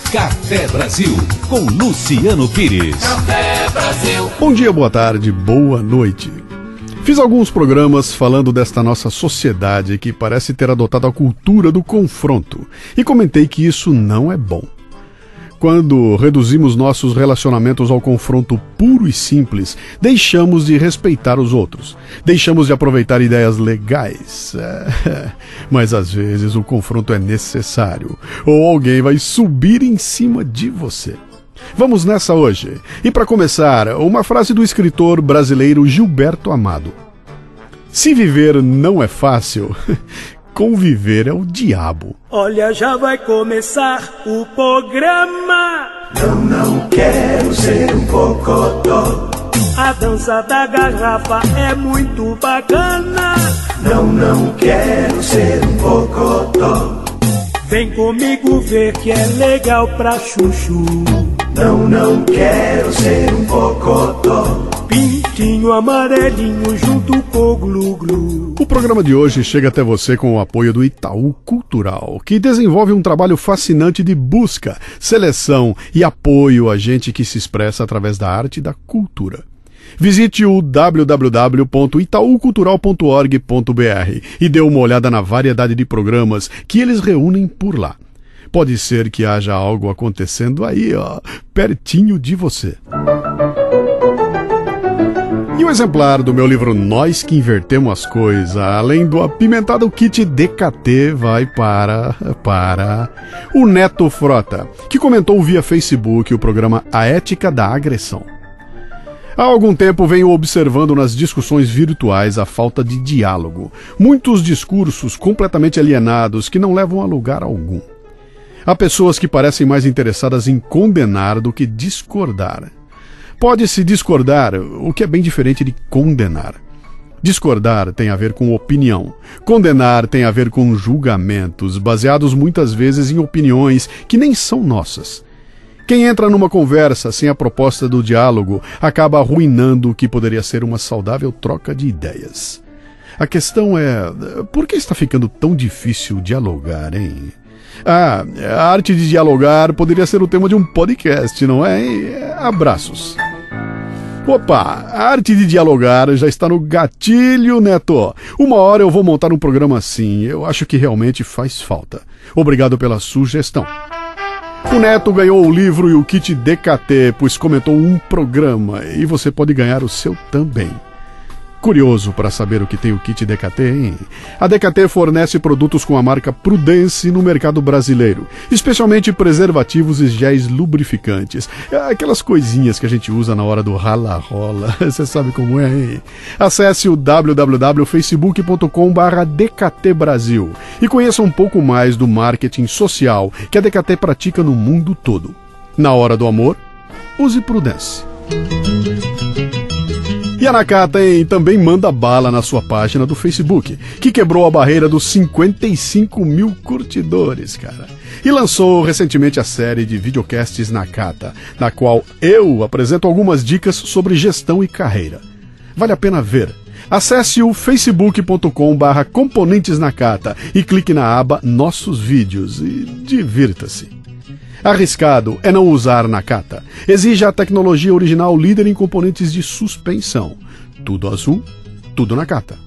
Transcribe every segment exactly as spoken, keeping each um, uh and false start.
Café Brasil, com Luciano Pires. Café Brasil. Bom dia, boa tarde, boa noite. Fiz alguns programas falando desta nossa sociedade que parece ter adotado a cultura do confronto e comentei que isso não é bom. Quando reduzimos nossos relacionamentos ao confronto puro e simples, deixamos de respeitar os outros, deixamos de aproveitar ideias legais. É, mas às vezes o confronto é necessário, ou alguém vai subir em cima de você. Vamos nessa hoje. E para começar, uma frase do escritor brasileiro Gilberto Amado. Se viver não é fácil, conviver é o diabo. Olha, já vai começar o programa. Não, não quero ser um cocotó. A dança da garrafa é muito bacana. Não, não quero ser um cocotó. Vem comigo ver que é legal pra chuchu. Não, não quero ser um cocotó. Pintinho amarelinho junto com o glu-glu. O programa de hoje chega até você com o apoio do Itaú Cultural, que desenvolve um trabalho fascinante de busca, seleção e apoio a gente que se expressa através da arte e da cultura. Visite o w w w ponto itaú cultural ponto org ponto b r e dê uma olhada na variedade de programas que eles reúnem por lá. Pode ser que haja algo acontecendo aí, ó, pertinho de você. E o exemplar do meu livro Nós que Invertemos as Coisas, além do apimentado kit D K T, vai para, para o Neto Frota, que comentou via Facebook o programa A Ética da Agressão. Há algum tempo venho observando nas discussões virtuais a falta de diálogo, muitos discursos completamente alienados que não levam a lugar algum. Há pessoas que parecem mais interessadas em condenar do que discordar. Pode-se discordar, o que é bem diferente de condenar. Discordar tem a ver com opinião. Condenar tem a ver com julgamentos, baseados muitas vezes em opiniões que nem são nossas. Quem entra numa conversa sem a proposta do diálogo acaba arruinando o que poderia ser uma saudável troca de ideias. A questão é, por que está ficando tão difícil dialogar, hein? Ah, a arte de dialogar poderia ser o tema de um podcast, não é? Abraços. Opa, a arte de dialogar já está no gatilho, Neto. Uma hora eu vou montar um programa assim, eu acho que realmente faz falta. Obrigado pela sugestão. O Neto ganhou o livro e o kit D K T, pois comentou um programa, e você pode ganhar o seu também. Curioso para saber o que tem o kit D K T, hein? A D K T fornece produtos com a marca Prudence no mercado brasileiro, especialmente preservativos e géis lubrificantes, aquelas coisinhas que a gente usa na hora do rala-rola, você sabe como é, hein? Acesse o w w w ponto facebook ponto com barra D K T Brasil e conheça um pouco mais do marketing social que a D K T pratica no mundo todo. Na hora do amor, use Prudence. E a Nakata, hein, também manda bala na sua página do Facebook, que quebrou a barreira dos cinquenta e cinco mil curtidores, cara. E lançou recentemente a série de videocasts Nakata, na qual eu apresento algumas dicas sobre gestão e carreira. Vale a pena ver. Acesse o facebook ponto com barra componentes Nakata e clique na aba Nossos Vídeos e divirta-se. Arriscado é não usar Nakata. Exige a tecnologia original líder em componentes de suspensão. Tudo azul, tudo Nakata.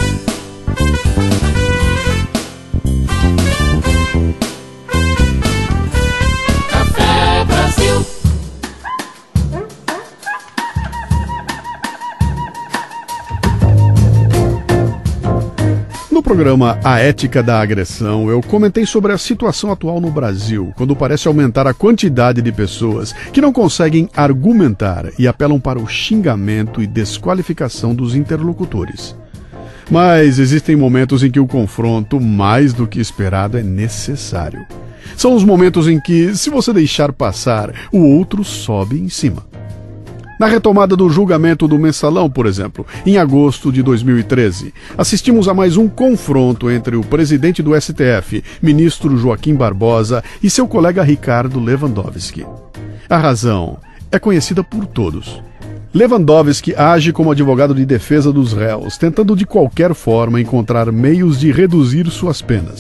Café Brasil. No programa A Ética da Agressão, eu comentei sobre a situação atual no Brasil, quando parece aumentar a quantidade de pessoas que não conseguem argumentar e apelam para o xingamento e desqualificação dos interlocutores. Mas existem momentos em que o confronto, mais do que esperado, é necessário. São os momentos em que, se você deixar passar, o outro sobe em cima. Na retomada do julgamento do Mensalão, por exemplo, em agosto de dois mil e treze, assistimos a mais um confronto entre o presidente do S T F, ministro Joaquim Barbosa, e seu colega Ricardo Lewandowski. A razão é conhecida por todos. Lewandowski age como advogado de defesa dos réus, tentando de qualquer forma encontrar meios de reduzir suas penas.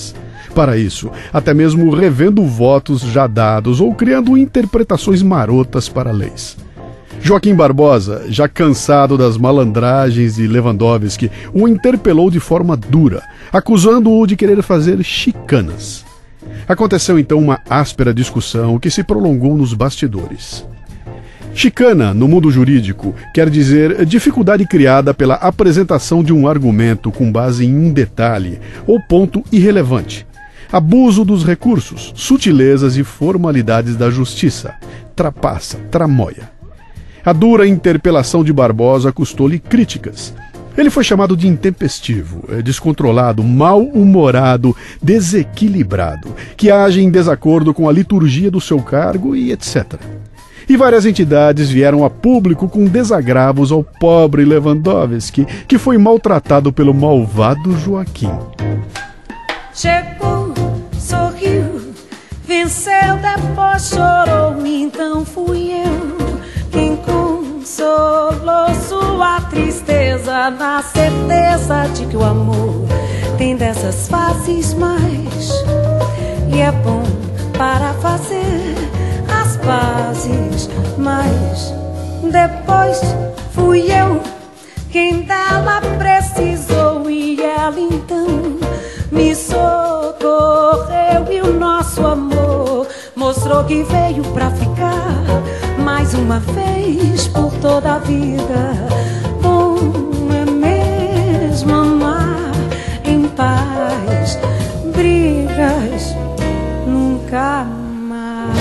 Para isso, até mesmo revendo votos já dados ou criando interpretações marotas para leis. Joaquim Barbosa, já cansado das malandragens de Lewandowski, o interpelou de forma dura, acusando-o de querer fazer chicanas. Aconteceu então uma áspera discussão que se prolongou nos bastidores. Chicana, no mundo jurídico, quer dizer dificuldade criada pela apresentação de um argumento com base em um detalhe ou ponto irrelevante. Abuso dos recursos, sutilezas e formalidades da justiça, trapaça, tramóia. A dura interpelação de Barbosa custou-lhe críticas. Ele foi chamado de intempestivo, descontrolado, mal-humorado, desequilibrado, que age em desacordo com a liturgia do seu cargo e etcétera. E várias entidades vieram a público com desagravos ao pobre Lewandowski, que foi maltratado pelo malvado Joaquim. Chegou, sorriu, venceu, depois chorou, então fui eu quem consolou sua tristeza, na certeza de que o amor tem dessas faces mais, e é bom para fazer as pazes, mas depois fui eu quem dela precisou, e ela então me socorreu, e o nosso amor mostrou que veio pra ficar mais uma vez por toda a vida. Bom é mesmo amar em paz, brigas nunca mais.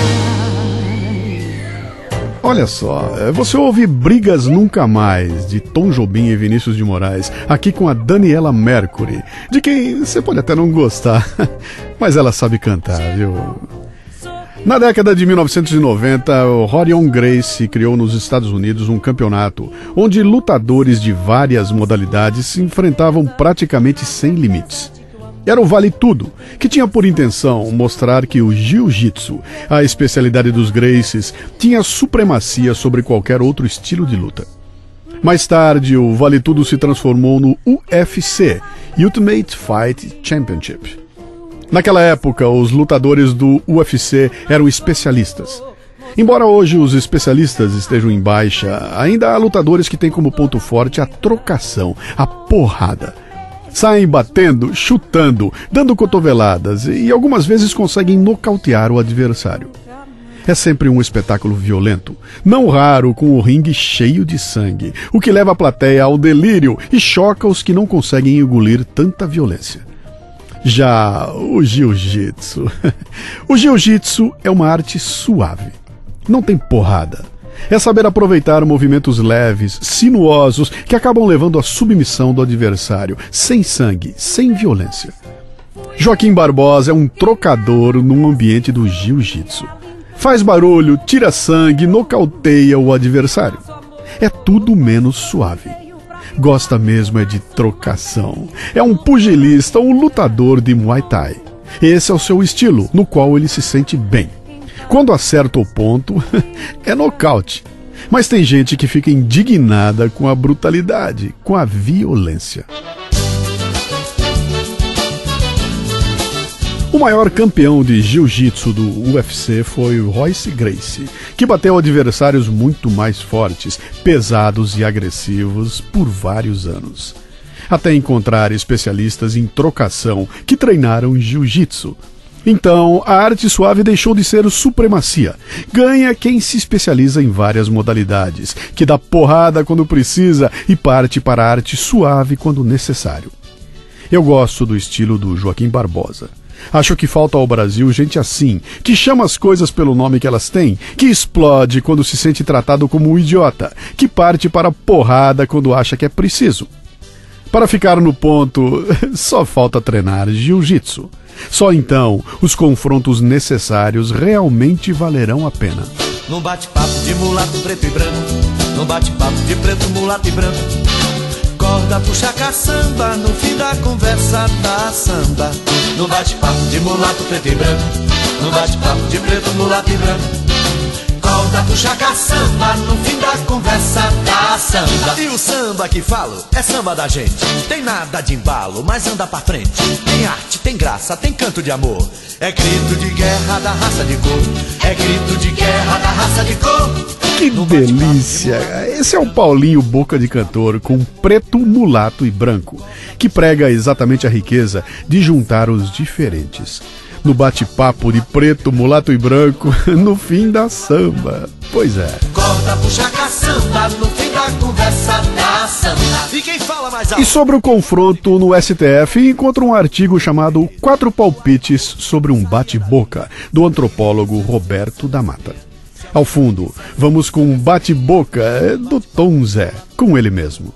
Olha só, você ouve Brigas Nunca Mais, de Tom Jobim e Vinícius de Moraes, aqui com a Daniela Mercury, de quem você pode até não gostar, mas ela sabe cantar, viu? Na década de mil novecentos e noventa, o Rorion Gracie criou nos Estados Unidos um campeonato onde lutadores de várias modalidades se enfrentavam praticamente sem limites. Era o Vale Tudo, que tinha por intenção mostrar que o Jiu-Jitsu, a especialidade dos Gracies, tinha supremacia sobre qualquer outro estilo de luta. Mais tarde, o Vale Tudo se transformou no U F C, Ultimate Fight Championship. Naquela época, os lutadores do U F C eram especialistas. Embora hoje os especialistas estejam em baixa, ainda há lutadores que têm como ponto forte a trocação, a porrada. Saem batendo, chutando, dando cotoveladas e algumas vezes conseguem nocautear o adversário. É sempre um espetáculo violento, não raro com o ringue cheio de sangue, o que leva a plateia ao delírio e choca os que não conseguem engolir tanta violência. Já o jiu-jitsu. O jiu-jitsu é uma arte suave. Não tem porrada. É saber aproveitar movimentos leves, sinuosos, que acabam levando à submissão do adversário, sem sangue, sem violência. Joaquim Barbosa é um trocador num ambiente do jiu-jitsu. Faz barulho, tira sangue, nocauteia o adversário. É tudo menos suave. Gosta mesmo é de trocação. É um pugilista, um lutador de Muay Thai. Esse é o seu estilo, no qual ele se sente bem. Quando acerta o ponto, é nocaute. Mas tem gente que fica indignada com a brutalidade, com a violência. O maior campeão de jiu-jitsu do U F C foi o Royce Gracie, que bateu adversários muito mais fortes, pesados e agressivos por vários anos. Até encontrar especialistas em trocação que treinaram jiu-jitsu. Então, a arte suave deixou de ser supremacia. Ganha quem se especializa em várias modalidades, que dá porrada quando precisa e parte para a arte suave quando necessário. Eu gosto do estilo do Joaquim Barbosa. Acho que falta ao Brasil gente assim, que chama as coisas pelo nome que elas têm, que explode quando se sente tratado como um idiota, que parte para a porrada quando acha que é preciso. Para ficar no ponto, só falta treinar jiu-jitsu. Só então os confrontos necessários realmente valerão a pena. Num bate-papo de mulato preto e branco, num bate-papo de preto, mulato e branco, corda puxa caçamba, no fim da conversa da samba. No bate-papo de mulato preto e branco, no bate-papo de preto, mulato e branco, corda Corda, puxa, caçamba, no fim da conversa dá samba. E o samba que falo é samba da gente. Tem nada de embalo, mas anda pra frente. Tem arte, tem graça, tem canto de amor. É grito de guerra da raça de cor. É grito de guerra da raça de cor. Que delícia! Esse é o Paulinho Boca de Cantor com preto, mulato e branco, que prega exatamente a riqueza de juntar os diferentes. No bate-papo de preto, mulato e branco, no fim da samba. Pois é. Corda, puxa, caçamba, no fim da conversa da samba. E quem fala mais alto? E sobre o confronto no S T F, encontra um artigo chamado Quatro Palpites sobre um Bate-Boca, do antropólogo Roberto da Mata. Ao fundo, vamos com um bate-boca do Tom Zé, com ele mesmo.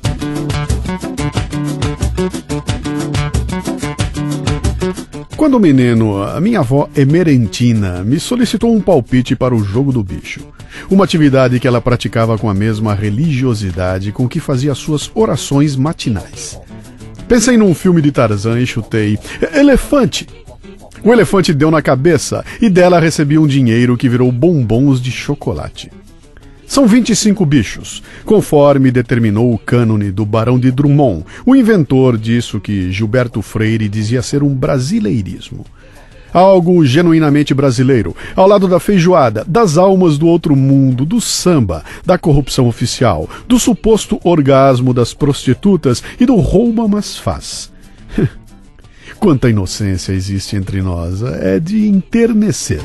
Quando menino, a minha avó Emerentina me solicitou um palpite para o jogo do bicho. Uma atividade que ela praticava com a mesma religiosidade com que fazia suas orações matinais. Pensei num filme de Tarzan e chutei elefante. O elefante deu na cabeça e dela recebi um dinheiro que virou bombons de chocolate. São vinte e cinco bichos, conforme determinou o cânone do Barão de Drummond, o inventor disso que Gilberto Freire dizia ser um brasileirismo. Algo genuinamente brasileiro, ao lado da feijoada, das almas do outro mundo, do samba, da corrupção oficial, do suposto orgasmo das prostitutas e do rouba mas faz. Quanta inocência existe entre nós, é de enternecer.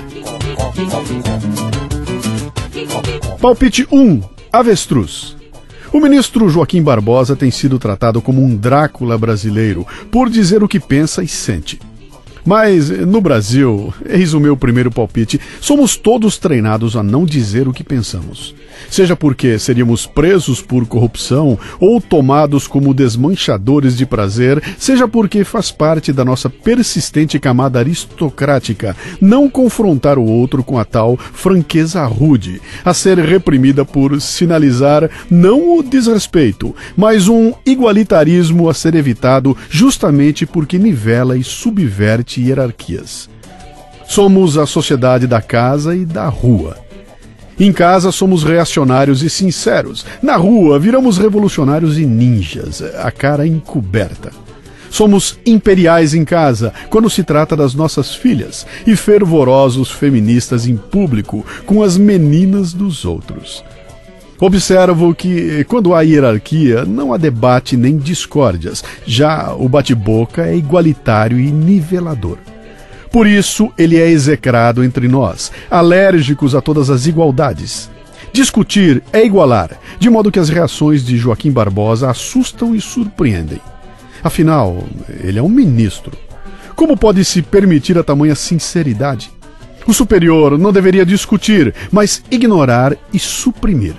Palpite um. Avestruz. O ministro Joaquim Barbosa tem sido tratado como um Drácula brasileiro, por dizer o que pensa e sente. Mas, no Brasil, eis o meu primeiro palpite, somos todos treinados a não dizer o que pensamos. Seja porque seríamos presos por corrupção ou tomados como desmanchadores de prazer, seja porque faz parte da nossa persistente camada aristocrática não confrontar o outro com a tal franqueza rude, a ser reprimida por sinalizar não o desrespeito, mas um igualitarismo a ser evitado justamente porque nivela e subverte hierarquias. Somos a sociedade da casa e da rua. Em casa somos reacionários e sinceros. Na rua viramos revolucionários e ninjas, a cara encoberta. Somos imperiais em casa, quando se trata das nossas filhas, e fervorosos feministas em público, com as meninas dos outros. Observo que, quando há hierarquia, não há debate nem discórdias. Já o bate-boca é igualitário e nivelador. Por isso, ele é execrado entre nós, alérgicos a todas as igualdades. Discutir é igualar, de modo que as reações de Joaquim Barbosa assustam e surpreendem. Afinal, ele é um ministro. Como pode se permitir a tamanha sinceridade? O superior não deveria discutir, mas ignorar e suprimir.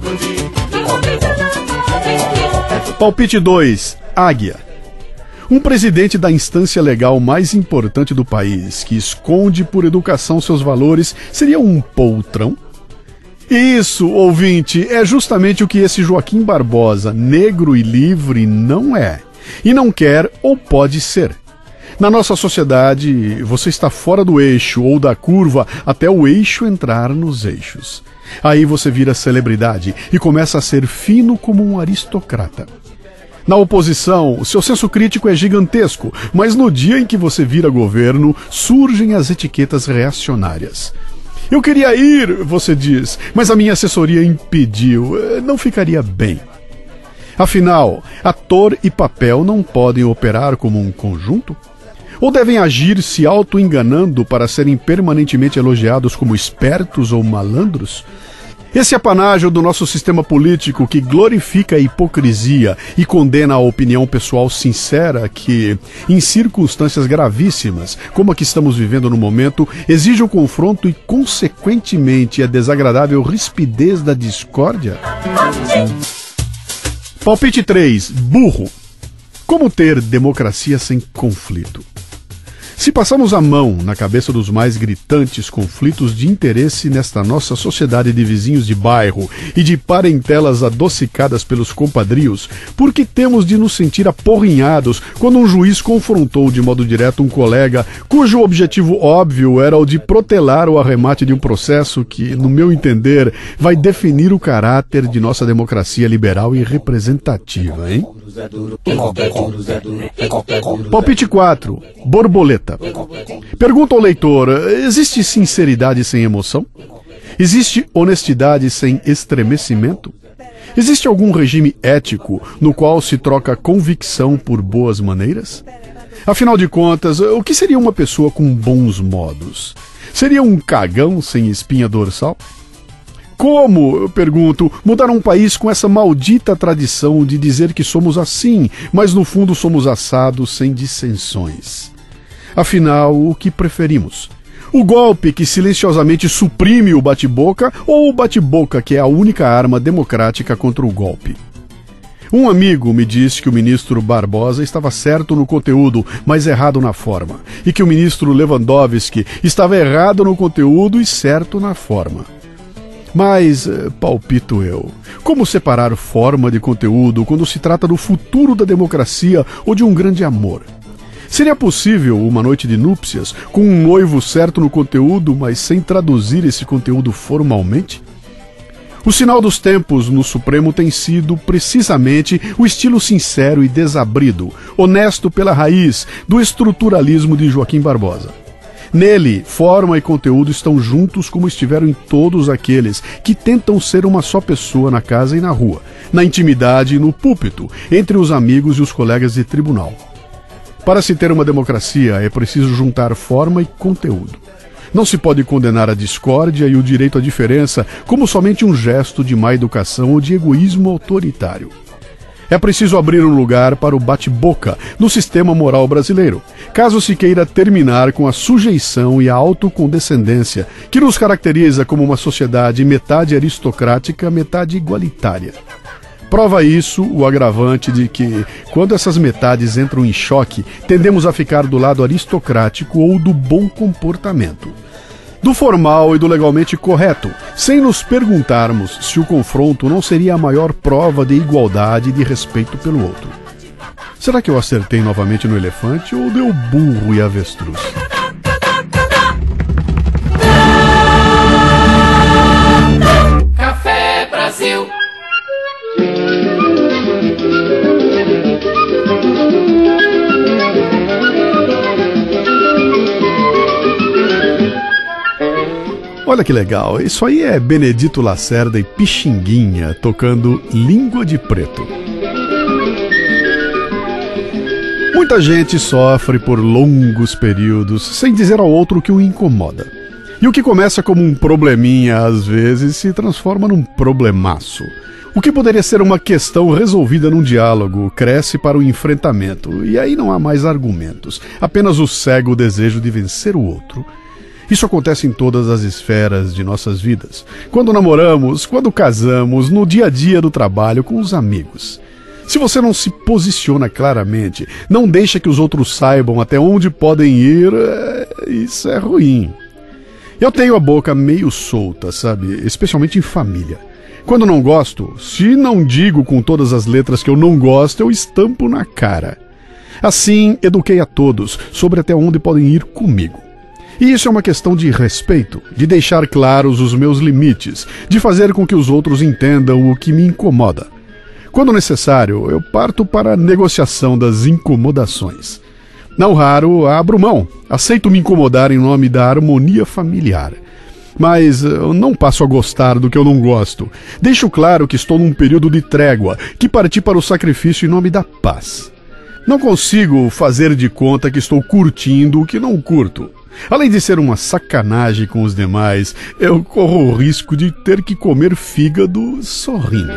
Palpite dois. Águia. Um presidente da instância legal mais importante do país, que esconde por educação seus valores, seria um poltrão? Isso, ouvinte, é justamente o que esse Joaquim Barbosa, negro e livre, não é. E não quer ou pode ser. Na nossa sociedade, você está fora do eixo ou da curva até o eixo entrar nos eixos. Aí você vira celebridade e começa a ser fino como um aristocrata. Na oposição, seu senso crítico é gigantesco, mas no dia em que você vira governo, surgem as etiquetas reacionárias. Eu queria ir, você diz, mas a minha assessoria impediu. Não ficaria bem. Afinal, ator e papel não podem operar como um conjunto? Ou devem agir se auto-enganando para serem permanentemente elogiados como espertos ou malandros? Esse apanágio do nosso sistema político que glorifica a hipocrisia e condena a opinião pessoal sincera que, em circunstâncias gravíssimas, como a que estamos vivendo no momento, exige o confronto e, consequentemente, a desagradável rispidez da discórdia? Palpite três. Burro. Como ter democracia sem conflito? Se passamos a mão na cabeça dos mais gritantes conflitos de interesse nesta nossa sociedade de vizinhos de bairro e de parentelas adocicadas pelos compadrios, por que temos de nos sentir aporrinhados quando um juiz confrontou de modo direto um colega cujo objetivo óbvio era o de protelar o arremate de um processo que, no meu entender, vai definir o caráter de nossa democracia liberal e representativa, hein? Palpite quatro. Borboleta. Pergunta ao leitor: existe sinceridade sem emoção? Existe honestidade sem estremecimento? Existe algum regime ético no qual se troca convicção por boas maneiras? Afinal de contas, o que seria uma pessoa com bons modos? Seria um cagão sem espinha dorsal? Como, eu pergunto, mudar um país com essa maldita tradição de dizer que somos assim, mas no fundo somos assados sem dissensões? Afinal, o que preferimos? O golpe que silenciosamente suprime o bate-boca ou o bate-boca que é a única arma democrática contra o golpe? Um amigo me disse que o ministro Barbosa estava certo no conteúdo, mas errado na forma, e que o ministro Lewandowski estava errado no conteúdo e certo na forma. Mas, palpito eu, como separar forma de conteúdo quando se trata do futuro da democracia ou de um grande amor? Seria possível uma noite de núpcias com um noivo certo no conteúdo, mas sem traduzir esse conteúdo formalmente? O sinal dos tempos no Supremo tem sido, precisamente, o estilo sincero e desabrido, honesto pela raiz, do estruturalismo de Joaquim Barbosa. Nele, forma e conteúdo estão juntos como estiveram em todos aqueles que tentam ser uma só pessoa na casa e na rua, na intimidade e no púlpito, entre os amigos e os colegas de tribunal. Para se ter uma democracia, é preciso juntar forma e conteúdo. Não se pode condenar a discórdia e o direito à diferença como somente um gesto de má educação ou de egoísmo autoritário. É preciso abrir um lugar para o bate-boca no sistema moral brasileiro, caso se queira terminar com a sujeição e a autocondescendência que nos caracteriza como uma sociedade metade aristocrática, metade igualitária. Prova isso o agravante de que, quando essas metades entram em choque, tendemos a ficar do lado aristocrático ou do bom comportamento, do formal e do legalmente correto, sem nos perguntarmos se o confronto não seria a maior prova de igualdade e de respeito pelo outro. Será que eu acertei novamente no elefante ou deu burro e avestruz? Café Brasil. Olha que legal, isso aí é Benedito Lacerda e Pixinguinha tocando Língua de Preto. Muita gente sofre por longos períodos sem dizer ao outro o que o incomoda. E o que começa como um probleminha às vezes se transforma num problemaço. O que poderia ser uma questão resolvida num diálogo cresce para o enfrentamento, e aí não há mais argumentos, apenas o cego desejo de vencer o outro. Isso acontece em todas as esferas de nossas vidas. Quando namoramos, quando casamos, no dia a dia do trabalho, com os amigos. Se você não se posiciona claramente, não deixa que os outros saibam até onde podem ir, isso é ruim. Eu tenho a boca meio solta, sabe? Especialmente em família. Quando não gosto, se não digo com todas as letras que eu não gosto, eu estampo na cara. Assim, eduquei a todos sobre até onde podem ir comigo. E isso é uma questão de respeito, de deixar claros os meus limites, de fazer com que os outros entendam o que me incomoda. Quando necessário, eu parto para a negociação das incomodações. Não raro, abro mão, aceito me incomodar em nome da harmonia familiar. Mas eu não passo a gostar do que eu não gosto. Deixo claro que estou num período de trégua, que parti para o sacrifício em nome da paz. Não consigo fazer de conta que estou curtindo o que não curto. Além de ser uma sacanagem com os demais, eu corro o risco de ter que comer fígado sorrindo.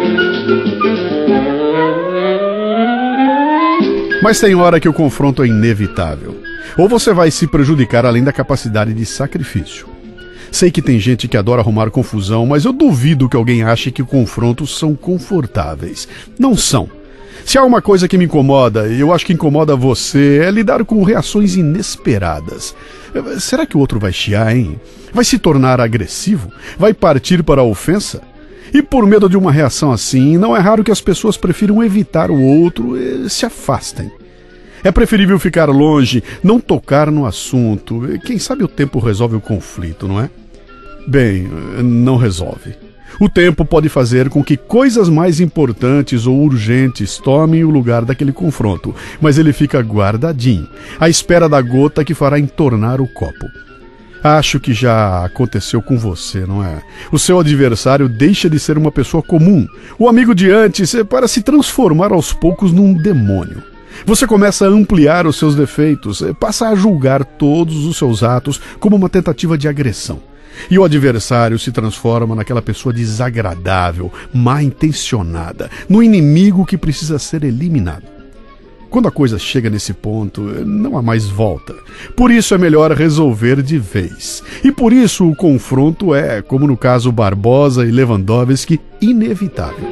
Mas tem hora que o confronto é inevitável. Ou você vai se prejudicar além da capacidade de sacrifício. Sei que tem gente que adora arrumar confusão, mas eu duvido que alguém ache que confrontos são confortáveis. Não são. Se há uma coisa que me incomoda, e eu acho que incomoda você, é lidar com reações inesperadas. Será que o outro vai chiar, hein? Vai se tornar agressivo? Vai partir para a ofensa? E por medo de uma reação assim, não é raro que as pessoas prefiram evitar o outro e se afastem. É preferível ficar longe, não tocar no assunto. Quem sabe o tempo resolve o conflito, não é? Bem, não resolve. O tempo pode fazer com que coisas mais importantes ou urgentes tomem o lugar daquele confronto, mas ele fica guardadinho, à espera da gota que fará entornar o copo. Acho que já aconteceu com você, não é? O seu adversário deixa de ser uma pessoa comum, o amigo de antes, para se transformar aos poucos num demônio. Você começa a ampliar os seus defeitos, passa a julgar todos os seus atos como uma tentativa de agressão. E o adversário se transforma naquela pessoa desagradável, má intencionada, no inimigo que precisa ser eliminado. Quando a coisa chega nesse ponto, não há mais volta. Por isso é melhor resolver de vez. E por isso o confronto é, como no caso Barbosa e Lewandowski, inevitável.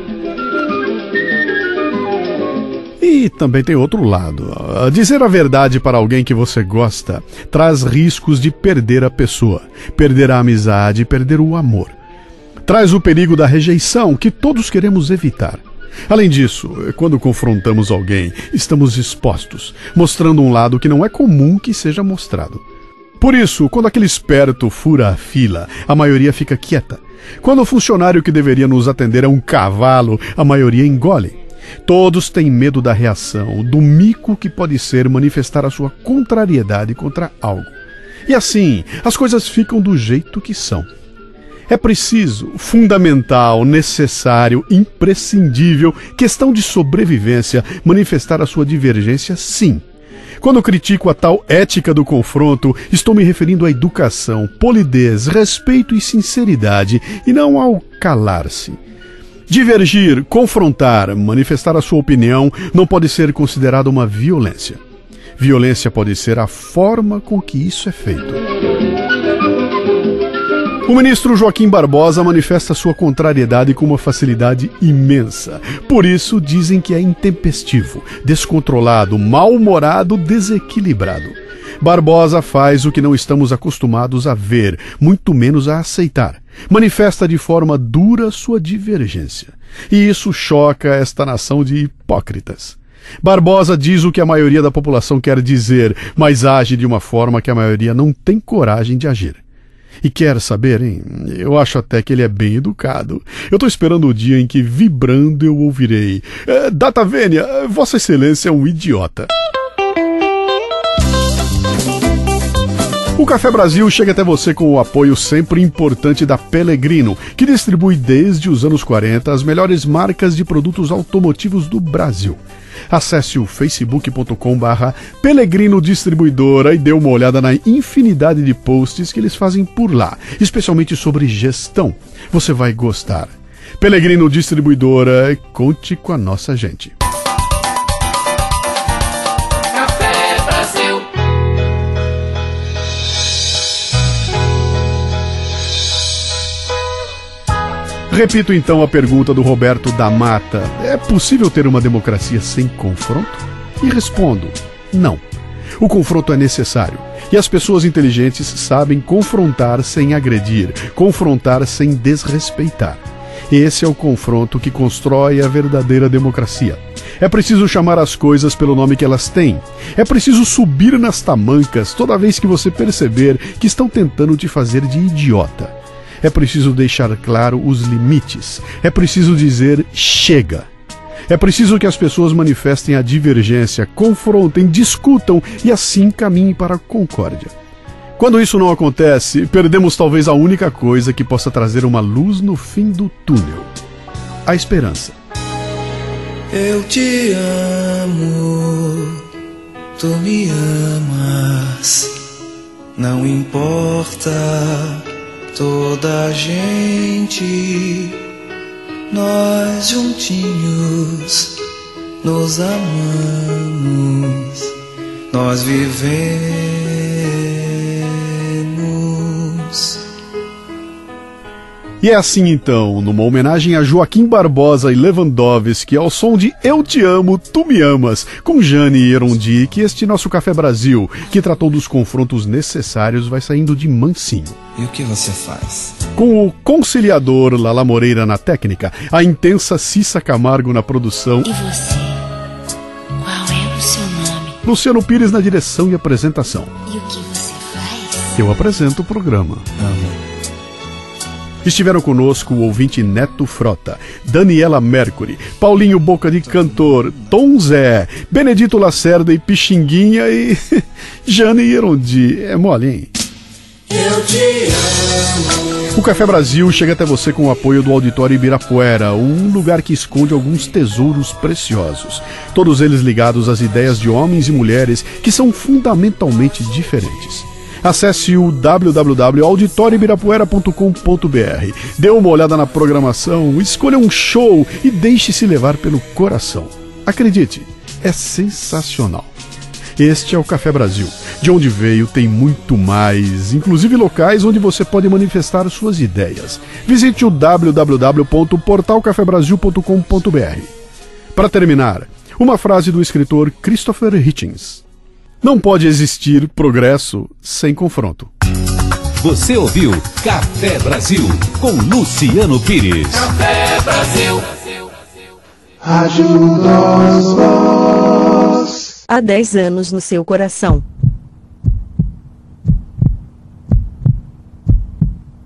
E também tem outro lado. Dizer a verdade para alguém que você gosta traz riscos de perder a pessoa, perder a amizade, perder o amor. Traz o perigo da rejeição, que todos queremos evitar. Além disso, quando confrontamos alguém, estamos expostos, mostrando um lado que não é comum que seja mostrado. Por isso, quando aquele esperto fura a fila, a maioria fica quieta. Quando o funcionário que deveria nos atender é um cavalo, a maioria engole. Todos têm medo da reação, do mico que pode ser manifestar a sua contrariedade contra algo. E assim, as coisas ficam do jeito que são. É preciso, fundamental, necessário, imprescindível, questão de sobrevivência, manifestar a sua divergência, sim. Quando critico a tal ética do confronto, estou me referindo à educação, polidez, respeito e sinceridade, e não ao calar-se. Divergir, confrontar, manifestar a sua opinião não pode ser considerado uma violência. Violência pode ser a forma com que isso é feito. O ministro Joaquim Barbosa manifesta sua contrariedade com uma facilidade imensa. Por isso dizem que é intempestivo, descontrolado, mal-humorado, desequilibrado. Barbosa faz o que não estamos acostumados a ver, muito menos a aceitar. Manifesta de forma dura sua divergência. E isso choca esta nação de hipócritas. Barbosa diz o que a maioria da população quer dizer, mas age de uma forma que a maioria não tem coragem de agir. E quer saber, hein? Eu acho até que ele é bem educado. Eu estou esperando o dia em que, vibrando, eu ouvirei: é, Data Vênia, Vossa Excelência é um idiota. O Café Brasil chega até você com o apoio sempre importante da Pellegrino, que distribui desde os anos quarenta as melhores marcas de produtos automotivos do Brasil. Acesse o facebook ponto com barra Pellegrino Distribuidora e dê uma olhada na infinidade de posts que eles fazem por lá, especialmente sobre gestão. Você vai gostar. Pellegrino Distribuidora, conte com a nossa gente. Café Brasil. Repito então a pergunta do Roberto da Mata: é possível ter uma democracia sem confronto? E respondo: não. O confronto é necessário. E as pessoas inteligentes sabem confrontar sem agredir, confrontar sem desrespeitar. Esse é o confronto que constrói a verdadeira democracia. É preciso chamar as coisas pelo nome que elas têm. É preciso subir nas tamancas toda vez que você perceber que estão tentando te fazer de idiota. É preciso deixar claro os limites. É preciso dizer chega. É preciso que as pessoas manifestem a divergência, confrontem, discutam e assim caminhem para a concórdia. Quando isso não acontece, perdemos talvez a única coisa que possa trazer uma luz no fim do túnel: a esperança. Eu te amo, tu me amas, não importa toda a gente, nós juntinhos nos amamos, nós vivemos. E é assim então, numa homenagem a Joaquim Barbosa e Lewandowski, ao som de Eu Te Amo, Tu Me Amas, com Jane e Erondi, que este nosso Café Brasil, que tratou dos confrontos necessários, vai saindo de mansinho. E o que você faz? Com o conciliador Lala Moreira na técnica, a intensa Cissa Camargo na produção. E você? Qual é o seu nome? Luciano Pires na direção e apresentação. E o que você faz? Eu apresento o programa. Amo. Estiveram conosco o ouvinte Neto Frota, Daniela Mercury, Paulinho Boca de Cantor, Tom Zé, Benedito Lacerda e Pixinguinha e Jane e Erondi. É mole, hein? Eu te amo. O Café Brasil chega até você com o apoio do Auditório Ibirapuera, um lugar que esconde alguns tesouros preciosos. Todos eles ligados às ideias de homens e mulheres que são fundamentalmente diferentes. Acesse o w w w ponto auditório ibirapuera ponto com ponto b r, dê uma olhada na programação, escolha um show e deixe-se levar pelo coração. Acredite, é sensacional. Este é o Café Brasil. De onde veio tem muito mais, inclusive locais onde você pode manifestar suas ideias. Visite o w w w ponto portal café brasil ponto com ponto b r. Para terminar, uma frase do escritor Christopher Hitchens. Não pode existir progresso sem confronto. Você ouviu Café Brasil com Luciano Pires. Café Brasil. Rádio Nós Voz. Há dez anos no seu coração.